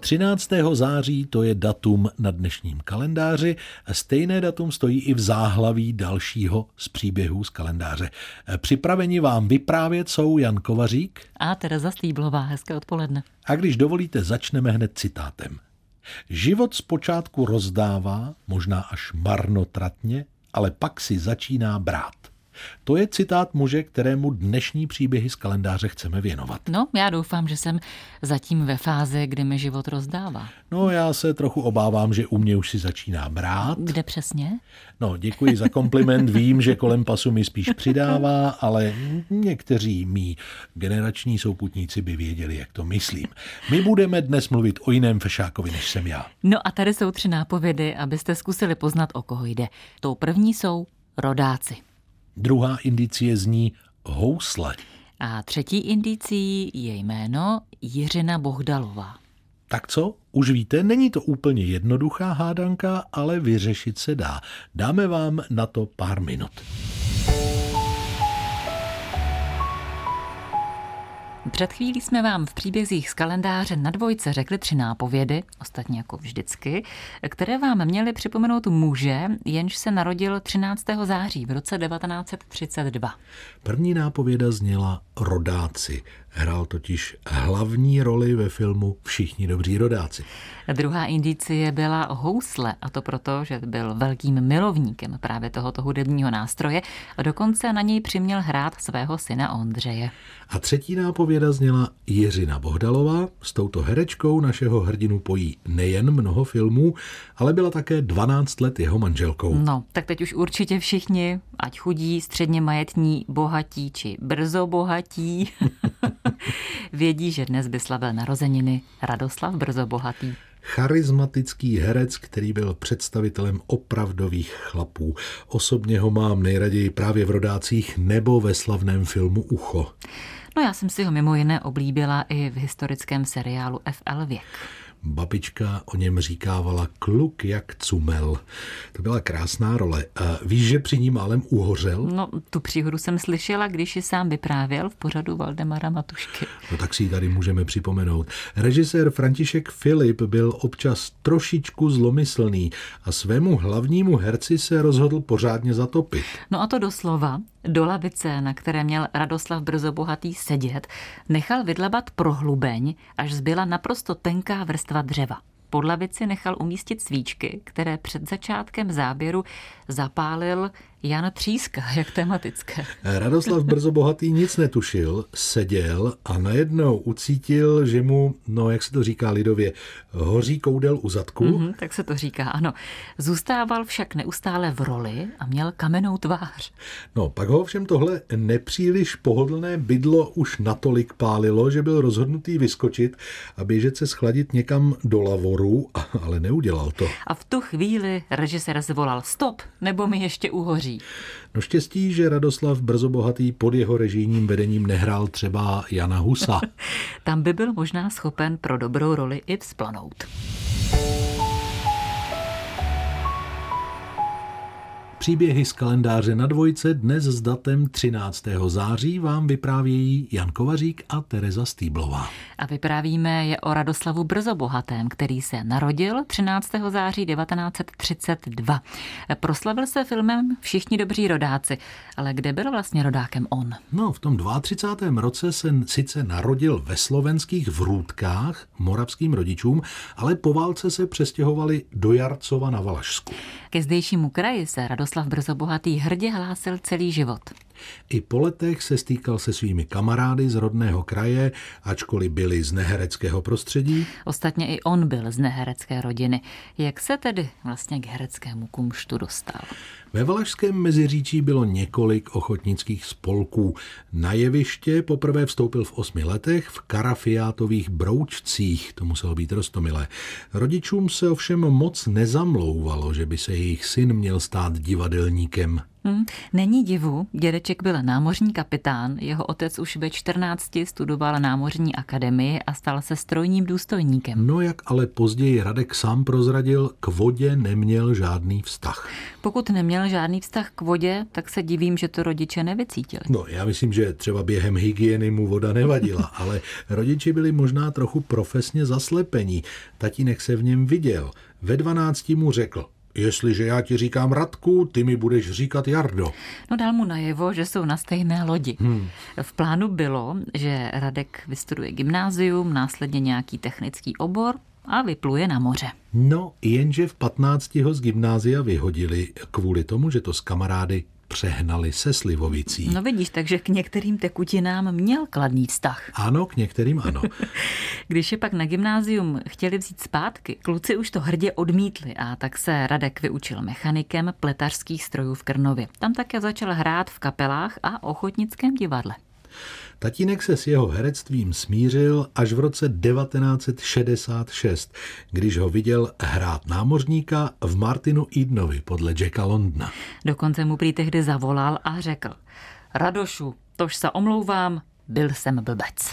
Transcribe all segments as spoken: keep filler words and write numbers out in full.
třináctého září to je datum na dnešním kalendáři a stejné datum stojí i v záhlaví dalšího z příběhů z kalendáře. Připraveni vám vyprávět jsou Jan Kovařík a Tereza Stýblová. Hezké odpoledne. A když dovolíte, začneme hned citátem. Život zpočátku rozdává, možná až marnotratně, ale pak si začíná brát. To je citát muže, kterému dnešní příběhy z kalendáře chceme věnovat. No, já doufám, že jsem zatím ve fázi, kdy mi život rozdává. No, já se trochu obávám, že u mě už si začíná brát. Kde přesně? No, děkuji za kompliment. Vím, že kolem pasu mi spíš přidává, ale někteří mí generační souputníci by věděli, jak to myslím. My budeme dnes mluvit o jiném fešákovi, než jsem já. No a tady jsou tři nápovědy, abyste zkusili poznat, o koho jde. Tou první jsou rodáci. Druhá indicie zní housle. A třetí indicií je jméno Jiřina Bohdalová. Tak co? Už víte, není to úplně jednoduchá hádanka, ale vyřešit se dá. Dáme vám na to pár minut. Před chvílí jsme vám v příbězích z kalendáře na dvojce řekli tři nápovědy, ostatně jako vždycky, které vám měly připomenout muže, jenž se narodil třináctého září v roce devatenáct set třicet dva. První nápověda zněla rodáci. Hrál totiž hlavní roli ve filmu Všichni dobří rodáci. Druhá indicie byla housle, a to proto, že byl velkým milovníkem právě tohoto hudebního nástroje a dokonce na něj přiměl hrát svého syna Ondřeje. A třetí nápověda zněla Jiřina Bohdalová. S touto herečkou našeho hrdinu pojí nejen mnoho filmů, ale byla také dvanáct let jeho manželkou. No, tak teď už určitě všichni, ať chudí, středně majetní, bohatí či brzo bohatí, vědí, že dnes by slavil narozeniny Radoslav Brzo Bohatý. Charismatický herec, který byl představitelem opravdových chlapů. Osobně ho mám nejraději právě v Rodácích nebo ve slavném filmu Ucho. No, já jsem si ho mimo jiné oblíbila i v historickém seriálu F L Věk. Babička o něm říkávala kluk jak cumel. To byla krásná role. A víš, že při ní málem uhořel? No, tu příhodu jsem slyšela, když ji sám vyprávěl v pořadu Valdemara Matušky. No tak si ji tady můžeme připomenout. Režisér František Filip byl občas trošičku zlomyslný a svému hlavnímu herci se rozhodl pořádně zatopit. No a to doslova. Do lavice, na které měl Radoslav Brzo Bohatý sedět, nechal vydlabat prohlubeň, až zbyla naprosto tenká vrstva dřeva. Pod lavici nechal umístit svíčky, které před začátkem záběru zapálil Jan Tříska, jak tematické. Radoslav Brzo Bohatý nic netušil, seděl a najednou ucítil, že mu, no jak se to říká lidově, hoří koudel u zadku. Mm-hmm, tak se to říká, ano. Zůstával však neustále v roli a měl kamennou tvář. No, pak ho ovšem tohle nepříliš pohodlné bydlo už natolik pálilo, že byl rozhodnutý vyskočit a běžet se schladit někam do lavoru, ale neudělal to. A v tu chvíli režisér zvolal stop, nebo mi ještě uhoří. No štěstí, že Radoslav Brzo Bohatý pod jeho režijním vedením nehrál třeba Jana Husa. Tam by byl možná schopen pro dobrou roli i vzplanout. Příběhy z kalendáře na dvojce dnes s datem třináctého září vám vyprávějí Jan Kovařík a Tereza Stýblová. A vyprávíme je o Radoslavu Brzo Bohatém, který se narodil třináctého září devatenáct set třicet dva. Proslavil se filmem Všichni dobří rodáci, ale kde byl vlastně rodákem on? No, v tom třicátém druhém roce se sice narodil ve slovenských Vrútkách moravským rodičům, ale po válce se přestěhovali do Jarcova na Valašsku. Ke zdejšímu kraji se Radoslav Brzo Bohatý hrdě hlásil celý život. I po letech se stýkal se svými kamarády z rodného kraje, ačkoliv byli z nehereckého prostředí. Ostatně i on byl z neherecké rodiny. Jak se tedy vlastně k hereckému kumštu dostal? Ve Valašském Meziříčí bylo několik ochotnických spolků. Na jeviště poprvé vstoupil v osmi letech v Karafiátových Broučcích, to muselo být roztomilé. Rodičům se ovšem moc nezamlouvalo, že by se jejich syn měl stát divadelníkem. Hmm, není divu, dědeček byl námořní kapitán, jeho otec už ve čtrnácti studoval námořní akademii a stal se strojním důstojníkem. No jak ale později Radek sám prozradil, k vodě neměl žádný vztah. Pokud neměl neměl žádný vztah k vodě, tak se divím, že to rodiče nevycítili. No, já myslím, že třeba během hygieny mu voda nevadila, ale rodiči byli možná trochu profesně zaslepení. Tatínek se v něm viděl. Ve dvanácti mu řekl: jestliže já ti říkám Radku, ty mi budeš říkat Jardo. No, dal mu najevo, že jsou na stejné lodi. Hmm. V plánu bylo, že Radek vystuduje gymnázium, následně nějaký technický obor a vypluje na moře. No, jenže v patnácti ho z gymnázia vyhodili kvůli tomu, že to s kamarády přehnali se slivovicí. No vidíš, takže k některým tekutinám měl kladný vztah. Ano, k některým ano. Když je pak na gymnázium chtěli vzít zpátky, kluci už to hrdě odmítli a tak se Radek vyučil mechanikem pletařských strojů v Krnově. Tam také začal hrát v kapelách a ochotnickém divadle. Tatínek se s jeho herectvím smířil až v roce devatenáct set šedesát šest, když ho viděl hrát námořníka v Martinu Edenovi podle Jacka Londona. Dokonce mu prý tehdy zavolal a řekl: Radošu, tož se omlouvám, byl jsem blbec.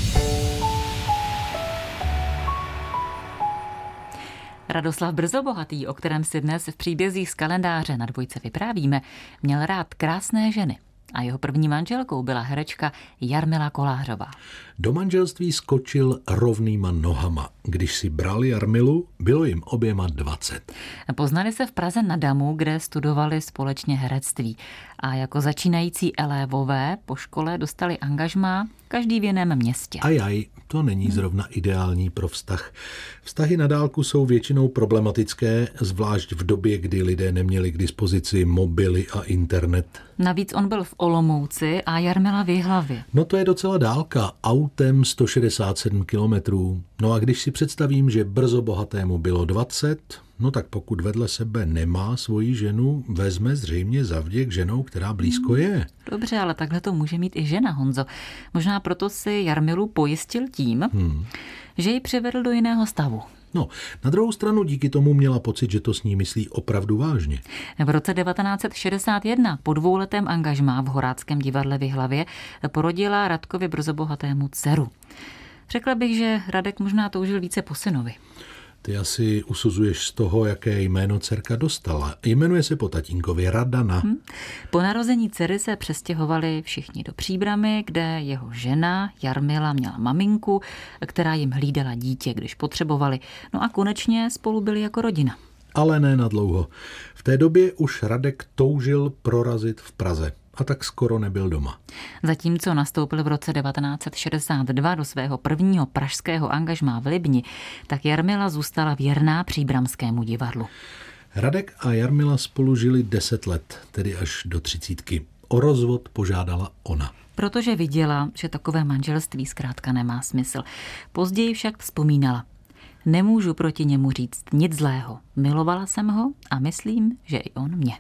Radoslav Brzobohatý, o kterém si dnes v příbězích z kalendáře na Dvojce vyprávíme, měl rád krásné ženy. A jeho první manželkou byla herečka Jarmila Kolářová. Do manželství skočil rovnýma nohama. Když si bral Jarmilu, bylo jim oběma dvacet. Poznali se v Praze na Damu, kde studovali společně herectví. A jako začínající elévové po škole dostali angažmá každý v jiném městě. Ajaj, to není zrovna ideální pro vztah. Vztahy na dálku jsou většinou problematické, zvlášť v době, kdy lidé neměli k dispozici mobily a internet. Navíc on byl v Olomouci a Jarmila v Jihlavě. No to je docela dálka, autem sto šedesát sedm kilometrů. No a když si představím, že Brzobohatému bylo dvacet, no tak pokud vedle sebe nemá svoji ženu, vezme zřejmě zavděk ženou, která blízko je. Dobře, ale takhle to může mít i žena, Honzo. Možná proto si Jarmilu pojistil tím, hmm. že ji přivedl do jiného stavu. No, na druhou stranu díky tomu měla pocit, že to s ní myslí opravdu vážně. V roce devatenáct set šedesát jedna po dvouletém angažmá v Horáckém divadle v Jihlavě porodila Radkovi Brzobohatému dceru. Řekla bych, že Radek možná toužil více po synovi. Ty asi usuzuješ z toho, jaké jméno dcerka dostala. Jmenuje se po tatínkovi Radana. Hmm. Po narození dcery se přestěhovali všichni do Příbrami, kde jeho žena Jarmila měla maminku, která jim hlídala dítě, když potřebovali. No a konečně spolu byli jako rodina. Ale ne na dlouho. V té době už Radek toužil prorazit v Praze. A tak skoro nebyl doma. Zatímco nastoupil v roce devatenáct set šedesát dva do svého prvního pražského angažmá v Libni, tak Jarmila zůstala věrná Příbramskému divadlu. Radek a Jarmila spolu žili deset let, tedy až do třicítky. O rozvod požádala ona. Protože viděla, že takové manželství zkrátka nemá smysl. Později však vzpomínala: nemůžu proti němu říct nic zlého. Milovala jsem ho a myslím, že i on mě.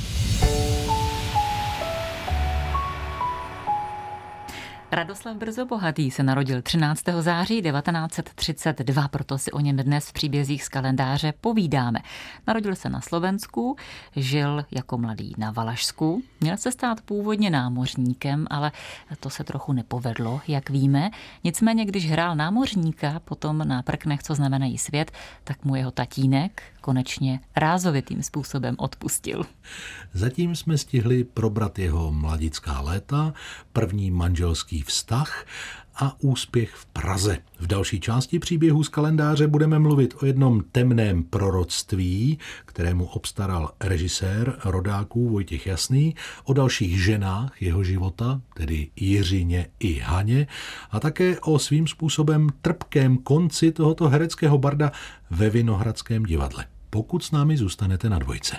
Radoslav Brzobohatý se narodil třináctého září devatenáct set třicet dva, proto si o něm dnes v příbězích z kalendáře povídáme. Narodil se na Slovensku, žil jako mladý na Valašsku, měl se stát původně námořníkem, ale to se trochu nepovedlo, jak víme. Nicméně, když hrál námořníka potom na prknech, co znamenají svět, tak mu jeho tatínek konečně rázovitým způsobem odpustil. Zatím jsme stihli probrat jeho mladická léta, první manželský vztah a úspěch v Praze. V další části příběhu z kalendáře budeme mluvit o jednom temném proroctví, kterému obstaral režisér rodáků Vojtěch Jasný, o dalších ženách jeho života, tedy Jiřině i Haně, a také o svým způsobem trpkém konci tohoto hereckého barda ve Vinohradském divadle. Pokud s námi zůstanete na Dvojce.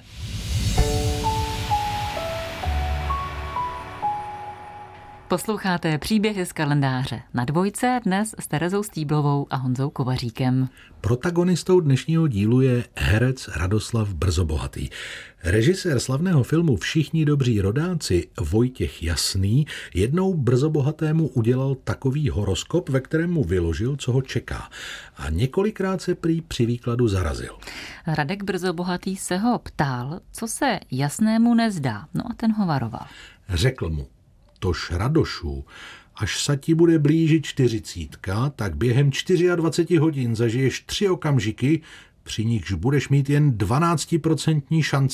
Posloucháte příběhy z kalendáře na Dvojce, dnes s Terezou Stýblovou a Honzou Kovaříkem. Protagonistou dnešního dílu je herec Radoslav Brzobohatý. Režisér slavného filmu Všichni dobří rodáci Vojtěch Jasný jednou Brzobohatému udělal takový horoskop, ve kterém mu vyložil, co ho čeká. A několikrát se prý při výkladu zarazil. Radek Brzobohatý se ho ptal, co se Jasnému nezdá. No a ten ho varoval. Řekl mu: tož Radošu, až sa ti bude blížit čtyřicítka, tak během dvacet čtyři hodin zažiješ tři okamžiky, při nichž budeš mít jen dvanáctiprocentní šanci,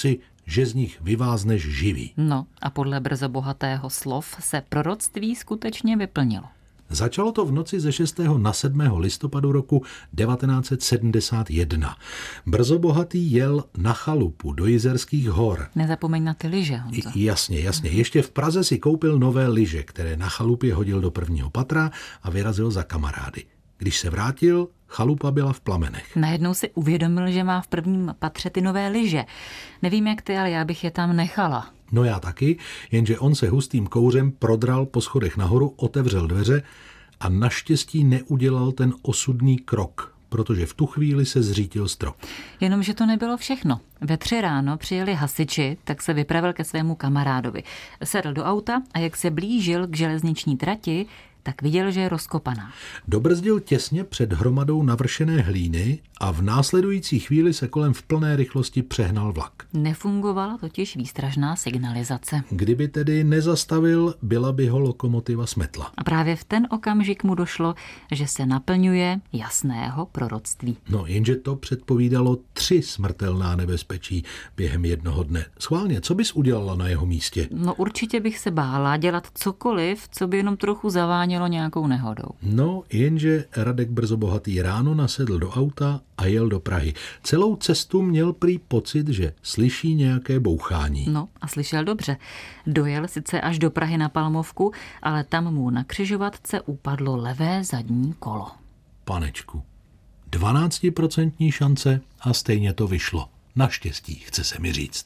že z nich vyvázneš živý. No a podle Brzobohatého slov se proroctví skutečně vyplnilo. Začalo to v noci ze šestého na sedmého listopadu roku devatenáct set sedmdesát jedna. Brzobohatý jel na chalupu do Jizerských hor. Nezapomeň na ty lyže, Honzo. Jasně, jasně. Ještě v Praze si koupil nové lyže, které na chalupě hodil do prvního patra a vyrazil za kamarády. Když se vrátil, chalupa byla v plamenech. Najednou si uvědomil, že má v prvním patře ty nové lyže. Nevím jak ty, ale já bych je tam nechala. No já taky, jenže on se hustým kouřem prodral po schodech nahoru, otevřel dveře a naštěstí neudělal ten osudný krok, protože v tu chvíli se zřítil strop. Jenomže to nebylo všechno. Ve tři ráno přijeli hasiči, tak se vypravil ke svému kamarádovi. Sedl do auta a jak se blížil k železniční trati, tak viděl, že je rozkopaná. Dobrzdil těsně před hromadou navršené hlíny a v následující chvíli se kolem v plné rychlosti přehnal vlak. Nefungovala totiž výstražná signalizace. Kdyby tedy nezastavil, byla by ho lokomotiva smetla. A právě v ten okamžik mu došlo, že se naplňuje jasného proroctví. No jenže to předpovídalo tři smrtelná nebezpečí během jednoho dne. Schválně, co bys udělala na jeho místě? No určitě bych se bála dělat cokoliv, co by jenom trochu zavánělo nějakou nehodou. No, jenže Radek Brzobohatý ráno nasedl do auta a jel do Prahy. Celou cestu měl prý pocit, že slyší nějaké bouchání. No a slyšel dobře. Dojel sice až do Prahy na Palmovku, ale tam mu na křižovatce upadlo levé zadní kolo. Panečku, dvanáctiprocentní šance a stejně to vyšlo. Naštěstí, chce se mi říct.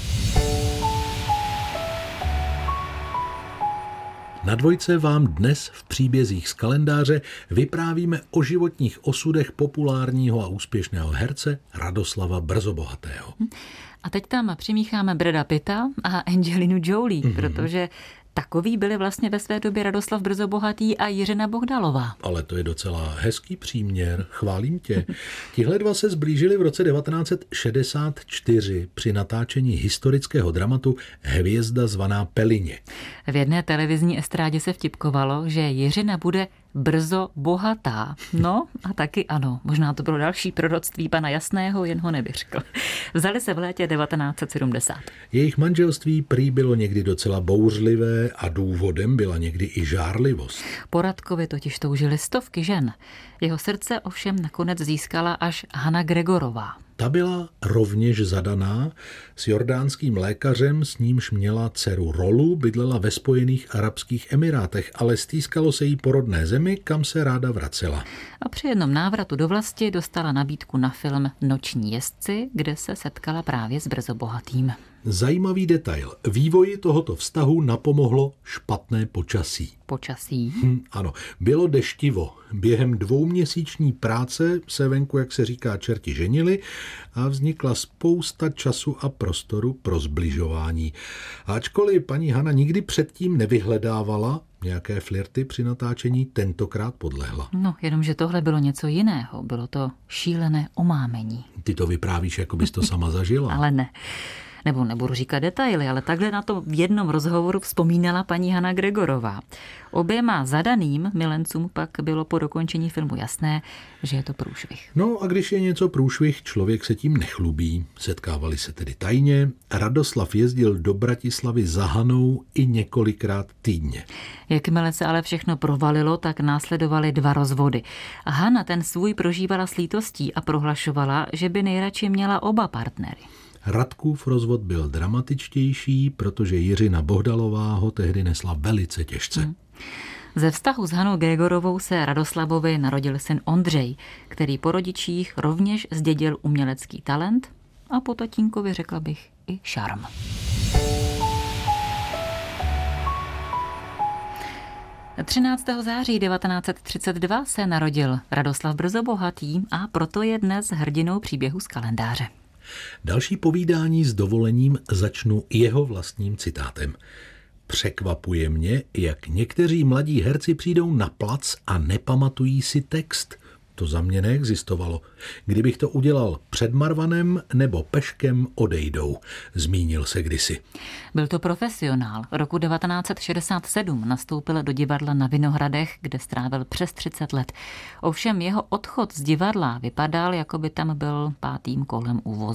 Na dvojce vám dnes v příbězích z kalendáře vyprávíme o životních osudech populárního a úspěšného herce Radoslava Brzobohatého. A teď tam přimícháme Brada Pitta a Angelinu Jolie, mm-hmm. protože takový byli vlastně ve své době Radoslav Brzobohatý a Jiřina Bohdalová. Ale to je docela hezký příměr, chválím tě. Tihle dva se zblížili v roce devatenáct set šedesát čtyři při natáčení historického dramatu Hvězda zvaná Pelině. V jedné televizní estrádě se vtipkovalo, že Jiřina bude brzo bohatá. No a taky ano, možná to bylo další proroctví pana Jasného, jen ho nevyřkl. Vzali se v létě devatenáct set sedmdesát. Jejich manželství prý bylo někdy docela bouřlivé a důvodem byla někdy i žárlivost. Po Radkovi totiž toužily stovky žen. Jeho srdce ovšem nakonec získala až Hana Gregorová. Ta byla rovněž zadaná s jordánským lékařem, s nímž měla dceru Rolu, bydlela ve Spojených arabských emirátech, ale stýskalo se jí po rodné zemi, kam se ráda vracela. A při jednom návratu do vlasti dostala nabídku na film Noční jezdci, kde se setkala právě s Brzobohatým. Zajímavý detail. Vývoji tohoto vztahu napomohlo špatné počasí. Počasí? Hm, ano, bylo deštivo. Během dvouměsíční práce se venku, jak se říká, čerti ženili a vznikla spousta času a prostoru pro zbližování. Ačkoliv paní Hana nikdy předtím nevyhledávala nějaké flirty při natáčení, tentokrát podlehla. No, jenomže tohle bylo něco jiného. Bylo to šílené omámení. Ty to vyprávíš, jako bys to sama zažila. Ale ne. Nebo nebudu říkat detaily, ale takhle na to v jednom rozhovoru vzpomínala paní Hana Gregorová. Oběma zadaným milencům pak bylo po dokončení filmu jasné, že je to průšvih. No a když je něco průšvih, člověk se tím nechlubí. Setkávali se tedy tajně. Radoslav jezdil do Bratislavy za Hanou i několikrát týdně. Jakmile se ale všechno provalilo, tak následovaly dva rozvody. A Hana ten svůj prožívala s lítostí a prohlašovala, že by nejradši měla oba partnery. Radkův rozvod byl dramatičtější, protože Jiřina Bohdalová ho tehdy nesla velice těžce. Hmm. Ze vztahu s Hanou Gregorovou se Radoslavovi narodil syn Ondřej, který po rodičích rovněž zdědil umělecký talent a po tatínkovi, řekla bych, i šarm. třináctého září devatenáct set třicet dva se narodil Radoslav Brzobohatý a proto je dnes hrdinou příběhu z kalendáře. Další povídání s dovolením začnu jeho vlastním citátem. Překvapuje mě, jak někteří mladí herci přijdou na plac a nepamatují si text. To za mě neexistovalo. Kdybych to udělal před Marvanem nebo Peškem, odejdou, zmínil se kdysi. Byl to profesionál. Roku devatenáct set šedesát sedm nastoupil do divadla na Vinohradech, kde strávil přes třicet let. Ovšem jeho odchod z divadla vypadal, jako by tam byl pátým kolem u vozu.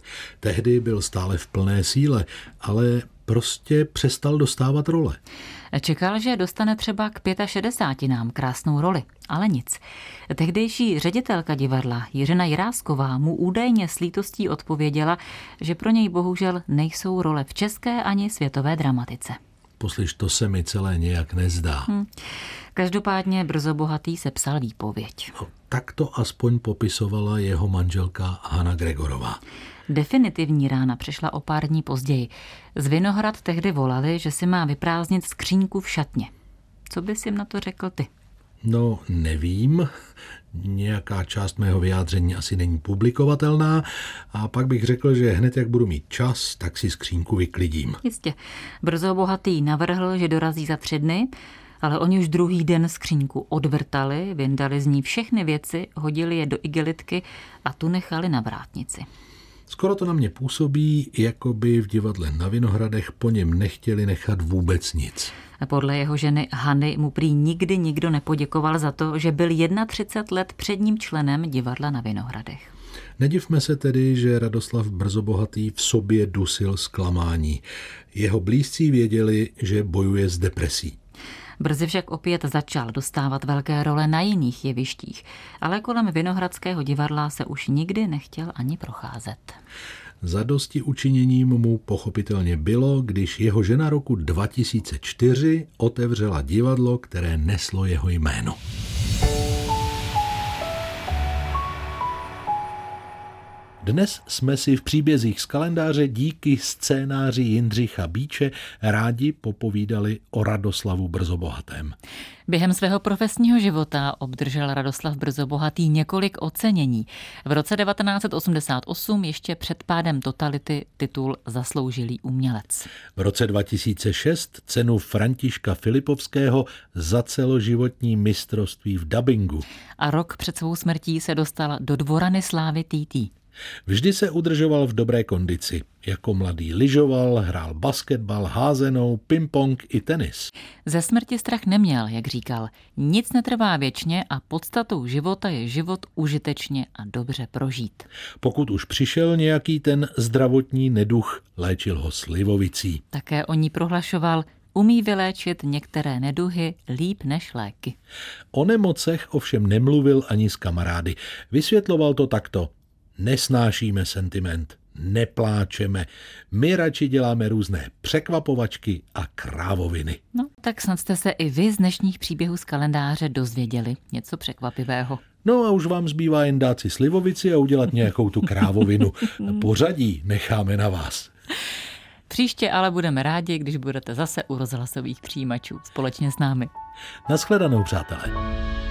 Tehdy byl stále v plné síle, ale prostě přestal dostávat role. Čekal, že dostane třeba k šedesáti krásnou roli, ale nic. Tehdejší ředitelka divadla Jiřina Jirásková mu údajně s lítostí odpověděla, že pro něj bohužel nejsou role v české ani světové dramatice. Poslyš, to se mi celé nějak nezdá. Hm. Každopádně Brzo bohatý sepsal výpověď. No, tak to aspoň popisovala jeho manželka Hana Gregorová. Definitivní rána přišla o pár dní později. Z Vinohrad tehdy volali, že si má vyprázdnit skříňku v šatně. Co bys jim na to řekl ty? No, nevím. Nějaká část mého vyjádření asi není publikovatelná a pak bych řekl, že hned jak budu mít čas, tak si skříňku vyklidím. Jistě. Brzo bohatý navrhl, že dorazí za tři dny, ale oni už druhý den skříňku odvrtali, vyndali z ní všechny věci, hodili je do igelitky a tu nechali na vrátnici. Skoro to na mě působí, jako by v divadle na Vinohradech po něm nechtěli nechat vůbec nic. A podle jeho ženy Hany mu prý nikdy nikdo nepoděkoval za to, že byl třicet jedna let předním členem divadla na Vinohradech. Nedivme se tedy, že Radoslav Brzo bohatý v sobě dusil zklamání. Jeho blízcí věděli, že bojuje s depresí. Brzy však opět začal dostávat velké role na jiných jevištích, ale kolem Vinohradského divadla se už nikdy nechtěl ani procházet. Zadosti učiněním mu pochopitelně bylo, když jeho žena roku dva tisíce čtyři otevřela divadlo, které neslo jeho jméno. Dnes jsme si v příbězích z kalendáře díky scénáři Jindřicha Bíče rádi popovídali o Radoslavu Brzo bohatém. Během svého profesního života obdržel Radoslav Brzo bohatý několik ocenění. V roce devatenáct osmdesát osm ještě před pádem totality titul Zasloužilý umělec. V roce dva tisíce šest cenu Františka Filipovského za celoživotní mistrovství v dabingu. A rok před svou smrtí se dostal do Dvorany slávy T T. Vždy se udržoval v dobré kondici. Jako mladý lyžoval, hrál basketbal, házenou, ping-pong i tenis. Ze smrti strach neměl, jak říkal. Nic netrvá věčně a podstatou života je život užitečně a dobře prožít. Pokud už přišel nějaký ten zdravotní neduch, léčil ho slivovicí. Také o ní prohlašoval: umí vyléčit některé neduhy líp než léky. O nemocech ovšem nemluvil ani s kamarády. Vysvětloval to takto: nesnášíme sentiment, nepláčeme, my radši děláme různé překvapovačky a krávoviny. No, tak snad jste se i vy z dnešních příběhů z kalendáře dozvěděli něco překvapivého. No a už vám zbývá jen dát si slivovici a udělat nějakou tu krávovinu. Pořadí necháme na vás. Příště ale budeme rádi, když budete zase u rozhlasových přijímačů společně s námi. Naschledanou, přátelé.